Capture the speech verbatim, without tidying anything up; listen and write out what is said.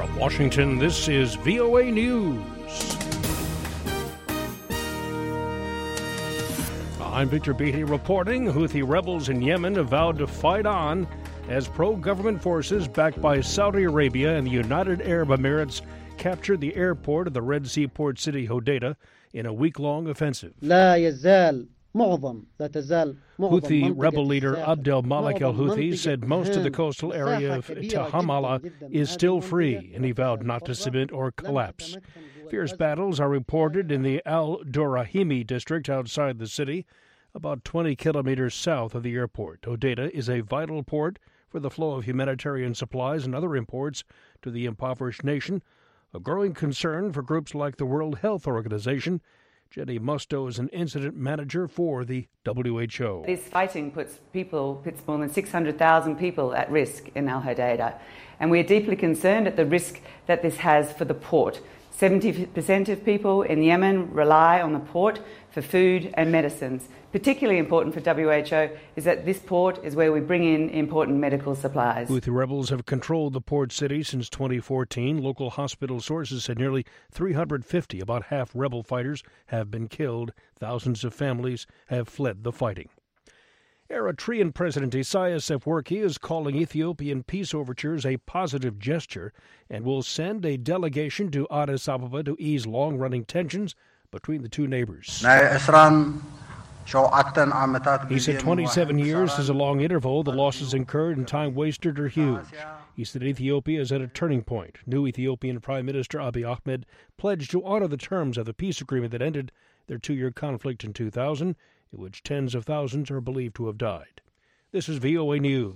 From Washington, this is V O A News. I'm Victor Beatty reporting. Houthi rebels in Yemen have vowed to fight on as pro-government forces backed by Saudi Arabia and the United Arab Emirates captured the airport of the Red Sea port city Hodeidah in a week-long offensive. لا يزال معظم لا تزال Houthi rebel leader Abd al-Malik al-Houthi said most of the coastal area of Tahamala is still free, and he vowed not to submit or collapse. Fierce battles are reported in the Al-Durahimi district outside the city, about twenty kilometers south of the airport. Hodeidah is a vital port for the flow of humanitarian supplies and other imports to the impoverished nation, a growing concern for groups like the World Health Organization. Jenny Musto is an incident manager for the W H O. This fighting puts people, puts more than six hundred thousand people at risk in Al Hodeidah, and we are deeply concerned at the risk that this has for the port. seventy percent of people in Yemen rely on the port for food and medicines. Particularly important for W H O is that this port is where we bring in important medical supplies. Houthi rebels have controlled the port city since twenty fourteen. Local hospital sources said nearly three hundred fifty, about half rebel fighters, have been killed. Thousands of families have fled the fighting. Eritrean President Isaias Afwerki is calling Ethiopian peace overtures a positive gesture and will send a delegation to Addis Ababa to ease long-running tensions between the two neighbors. He said twenty-seven years is a long interval. The losses incurred and time wasted are huge. He said Ethiopia is at a turning point. New Ethiopian Prime Minister Abiy Ahmed pledged to honor the terms of the peace agreement that ended their two-year conflict in two thousand, in which tens of thousands are believed to have died. This is V O A News.